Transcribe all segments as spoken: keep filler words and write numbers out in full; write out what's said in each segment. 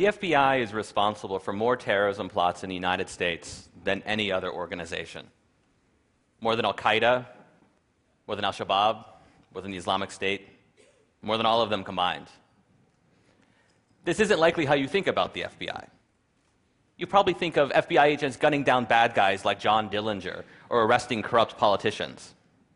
The F B I is responsible for more terrorism plots in the United States than any other organization. More than Al-Qaeda, more than Al-Shabaab, more than the Islamic State, more than all of them combined. This isn't likely how you think about the F B I. You probably think of F B I agents gunning down bad guys like John Dillinger or arresting corrupt politicians.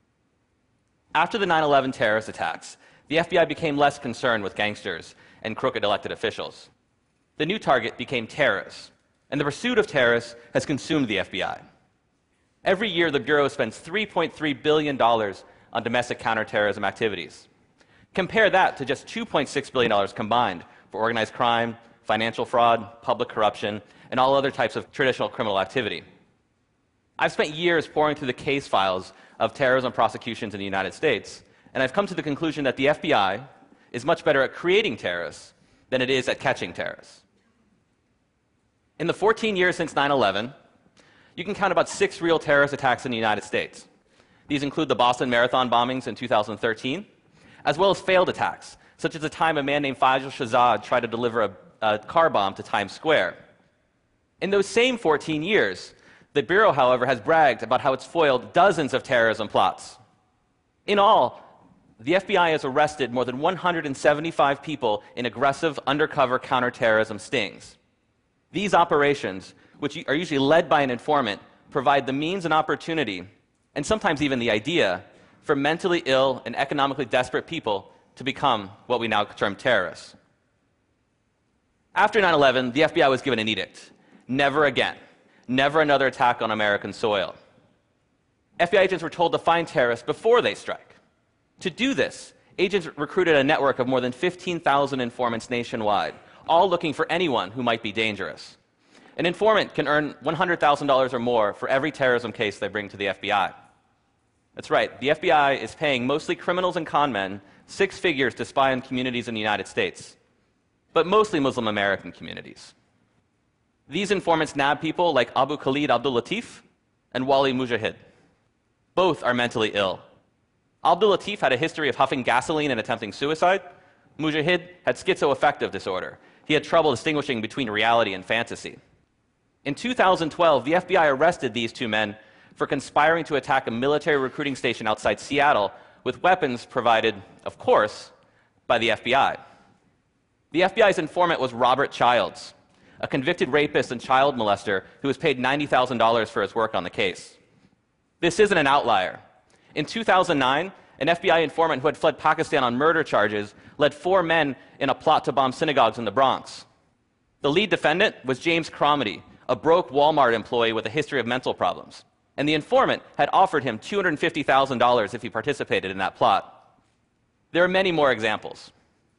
After the nine eleven terrorist attacks, the F B I became less concerned with gangsters and crooked elected officials. The new target became terrorists, and the pursuit of terrorists has consumed the F B I. Every year, the Bureau spends three point three billion dollars on domestic counterterrorism activities. Compare that to just two point six billion dollars combined for organized crime, financial fraud, public corruption, and all other types of traditional criminal activity. I've spent years poring through the case files of terrorism prosecutions in the United States, and I've come to the conclusion that the F B I is much better at creating terrorists than it is at catching terrorists. In the fourteen years since nine eleven, you can count about six real terrorist attacks in the United States. These include the Boston Marathon bombings in two thousand thirteen, as well as failed attacks, such as the time a man named Faisal Shahzad tried to deliver a, a car bomb to Times Square. In those same fourteen years, the Bureau, however, has bragged about how it's foiled dozens of terrorism plots. In all, the F B I has arrested more than one hundred seventy-five people in aggressive undercover counterterrorism stings. These operations, which are usually led by an informant, provide the means and opportunity, and sometimes even the idea, for mentally ill and economically desperate people to become what we now term terrorists. After nine eleven, the F B I was given an edict. Never again. Never another attack on American soil. F B I agents were told to find terrorists before they strike. To do this, agents recruited a network of more than fifteen thousand informants nationwide, all looking for anyone who might be dangerous. An informant can earn one hundred thousand dollars or more for every terrorism case they bring to the F B I. That's right, the F B I is paying mostly criminals and con men six figures to spy on communities in the United States, but mostly Muslim American communities. These informants nab people like Abu Khalid Abdul Latif and Wali Mujahid. Both are mentally ill. Abdul Latif had a history of huffing gasoline and attempting suicide. Mujahid had schizoaffective disorder. He had trouble distinguishing between reality and fantasy. In two thousand twelve, the F B I arrested these two men for conspiring to attack a military recruiting station outside Seattle with weapons provided, of course, by the F B I. The F B I's informant was Robert Childs, a convicted rapist and child molester who was paid ninety thousand dollars for his work on the case. This isn't an outlier. In two thousand nine, an F B I informant who had fled Pakistan on murder charges led four men in a plot to bomb synagogues in the Bronx. The lead defendant was James Cromedy, a broke Walmart employee with a history of mental problems. And the informant had offered him two hundred fifty thousand dollars if he participated in that plot. There are many more examples.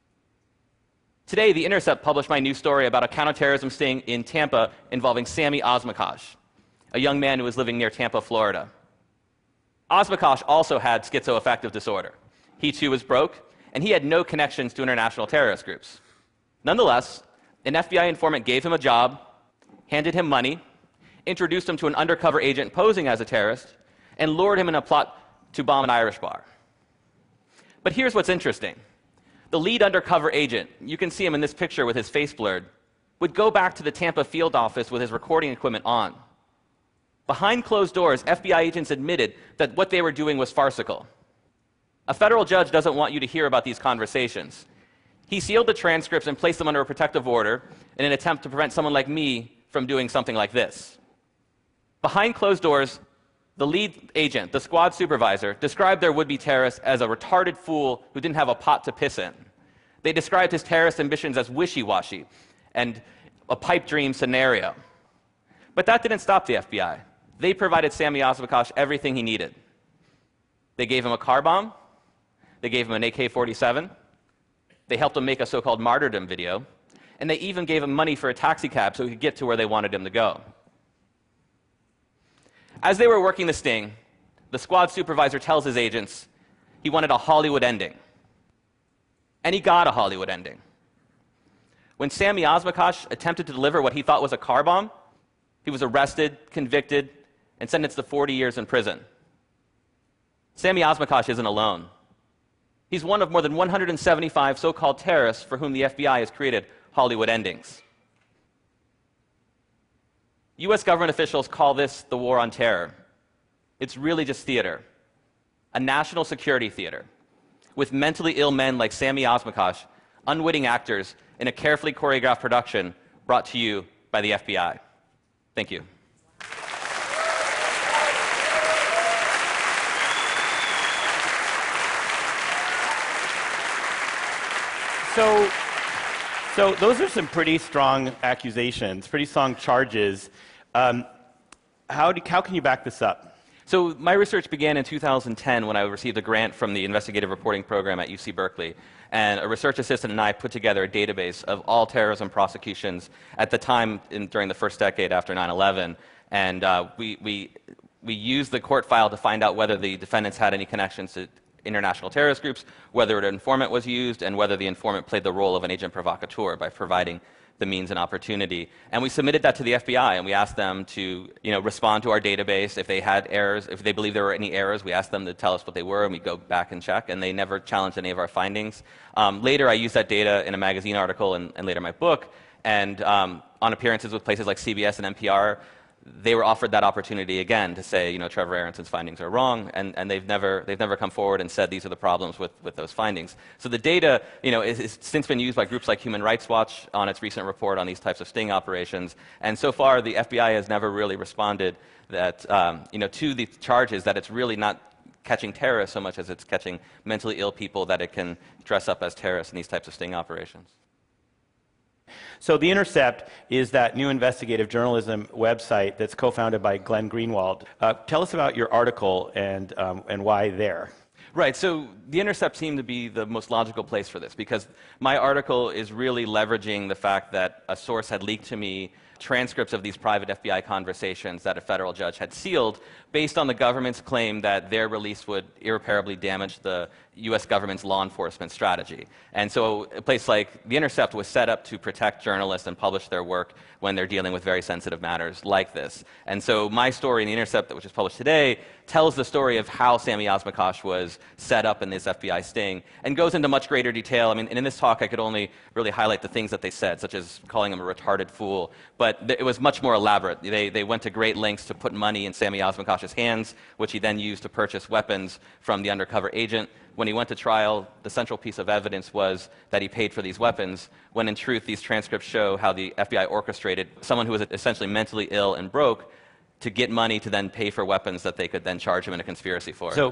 Today, The Intercept published my new story about a counterterrorism sting in Tampa involving Sammy Osmakash, a young man who was living near Tampa, Florida. Osmakash also had schizoaffective disorder. He too was broke, and he had no connections to international terrorist groups. Nonetheless, an F B I informant gave him a job, handed him money, introduced him to an undercover agent posing as a terrorist, and lured him in a plot to bomb an Irish bar. But here's what's interesting. The lead undercover agent, you can see him in this picture with his face blurred, would go back to the Tampa field office with his recording equipment on. Behind closed doors, F B I agents admitted that what they were doing was farcical. A federal judge doesn't want you to hear about these conversations. He sealed the transcripts and placed them under a protective order in an attempt to prevent someone like me from doing something like this. Behind closed doors, the lead agent, the squad supervisor, described their would-be terrorist as a retarded fool who didn't have a pot to piss in. They described his terrorist ambitions as wishy-washy and a pipe dream scenario. But that didn't stop the F B I. They provided Sammy Osmakash everything he needed. They gave him a car bomb. They gave him an A K forty-seven. They helped him make a so-called martyrdom video. And they even gave him money for a taxi cab so he could get to where they wanted him to go. As they were working the sting, the squad supervisor tells his agents he wanted a Hollywood ending. And he got a Hollywood ending. When Sammy Osmakash attempted to deliver what he thought was a car bomb, he was arrested, convicted, and sentenced to forty years in prison. Sammy Osmakash isn't alone. He's one of more than one hundred seventy-five so-called terrorists for whom the F B I has created Hollywood endings. U S government officials call this the war on terror. It's really just theater, a national security theater, with mentally ill men like Sami Osmakash, unwitting actors in a carefully choreographed production brought to you by the F B I. Thank you. So, so those are some pretty strong accusations, pretty strong charges. Um, how, do, how can you back this up? So my research began in two thousand ten when I received a grant from the investigative reporting program at U C Berkeley. And a research assistant and I put together a database of all terrorism prosecutions at the time in, during the first decade after nine eleven. And uh, we, we, we used the court file to find out whether the defendants had any connections to international terrorist groups, whether an informant was used, and whether the informant played the role of an agent provocateur by providing the means and opportunity. And we submitted that to the F B I, and we asked them to, you know, respond to our database. If they had errors, if they believed there were any errors, we asked them to tell us what they were, and we go back and check, and they never challenged any of our findings. Um, later, I used that data in a magazine article and, and later my book, and um, on appearances with places like C B S and N P R, they were offered that opportunity again to say, you know, Trevor Aronson's findings are wrong, and, and they've never they've never come forward and said these are the problems with, with those findings. So the data, you know, is, is since been used by groups like Human Rights Watch on its recent report on these types of sting operations, and so far the F B I has never really responded that, um, you know, to the charges that it's really not catching terrorists so much as it's catching mentally ill people that it can dress up as terrorists in these types of sting operations. So The Intercept is that new investigative journalism website that's co-founded by Glenn Greenwald. Uh, tell us about your article and, um, and why there. Right, so The Intercept seemed to be the most logical place for this because my article is really leveraging the fact that a source had leaked to me transcripts of these private F B I conversations that a federal judge had sealed based on the government's claim that their release would irreparably damage the U S government's law enforcement strategy. And so a place like The Intercept was set up to protect journalists and publish their work when they're dealing with very sensitive matters like this. And so my story in The Intercept, which is published today, tells the story of how Sami Osmakash was set up in this F B I sting and goes into much greater detail. I mean, and in this talk, I could only really highlight the things that they said, such as calling him a retarded fool. But it was much more elaborate. They, they went to great lengths to put money in Sami Osmakash's hands, which he then used to purchase weapons from the undercover agent. When he went to trial, the central piece of evidence was that he paid for these weapons, when in truth, these transcripts show how the F B I orchestrated someone who was essentially mentally ill and broke to get money to then pay for weapons that they could then charge him in a conspiracy for. So,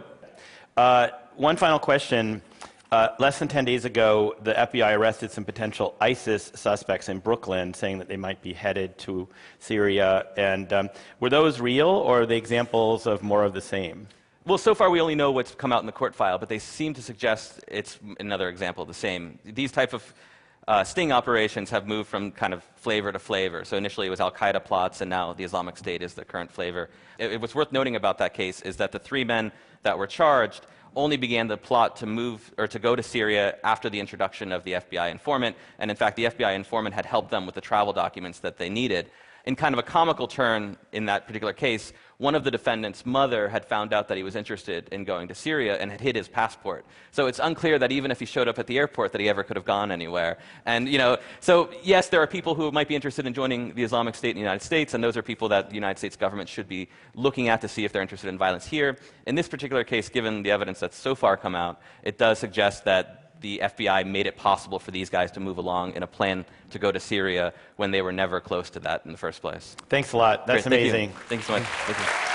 uh, one final question. Uh, less than ten days ago, the F B I arrested some potential ISIS suspects in Brooklyn, saying that they might be headed to Syria. And um, were those real, or are they examples of more of the same? Well, so far we only know what's come out in the court file, but they seem to suggest it's another example of the same. These type of uh, sting operations have moved from kind of flavor to flavor. So initially it was Al-Qaeda plots, and now the Islamic State is the current flavor. It, it, what's worth noting about that case is that the three men that were charged only began the plot to move or to go to Syria after the introduction of the F B I informant, and in fact the F B I informant had helped them with the travel documents that they needed. In kind of a comical turn in that particular case, one of the defendant's mother had found out that he was interested in going to Syria and had hid his passport. So it's unclear that even if he showed up at the airport that he ever could have gone anywhere. And, you know, so yes, there are people who might be interested in joining the Islamic State in the United States, and those are people that the United States government should be looking at to see if they're interested in violence here. In this particular case, given the evidence that's so far come out, it does suggest that the F B I made it possible for these guys to move along in a plan to go to Syria when they were never close to that in the first place. Thanks a lot. That's Great. amazing. Thank you. Thank you so much. Thank you.